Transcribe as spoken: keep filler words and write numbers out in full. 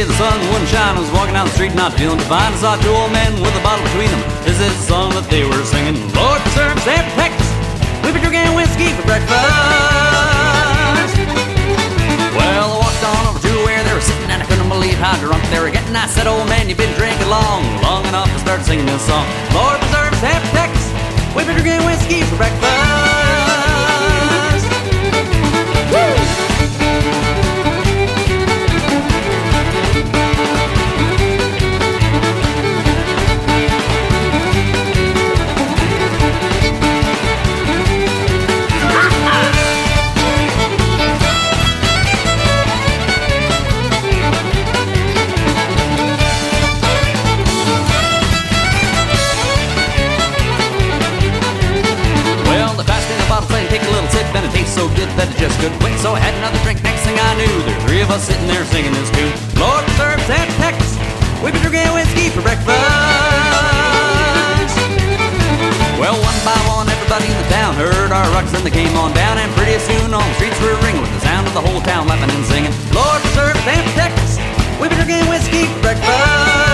the sun wouldn't shine. I was walking down the street not feeling divine. I saw two old men with a bottle between them. This is the song that they were singing. Lord preserve us and protect us. We've been drinking whiskey for breakfast. Well, I walked on over to where they were sitting, and I couldn't believe how drunk they were getting. I said, old man, you've been drinking long, long enough to start singing this song. Lord preserve us and protect us. We've been drinking whiskey for breakfast. Woo! Take a little sip and it tastes so good that it just couldn't wait. So I had another drink. Next thing I knew, there were three of us sitting there singing this tune. Lord preserve us and protect us. We've been drinking whiskey for breakfast. Well, one by one, everybody in the town heard our rucks and they came on down. And pretty soon all the streets were ringing with the sound of the whole town laughing and singing. Lord preserve us and protect us. We've been drinking whiskey for breakfast.